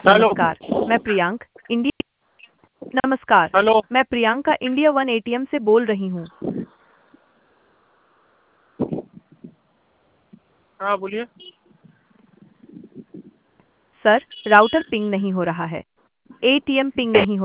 Hello. नमस्कार, मैं Priyank India नमस्कार, हेलो। मैं प्रियंका इंडिया वन एटीएम से बोल रही हूँ। हाँ बोलिए। सर, राउटर पिंग नहीं हो रहा है। एटीएम पिंग नहीं हो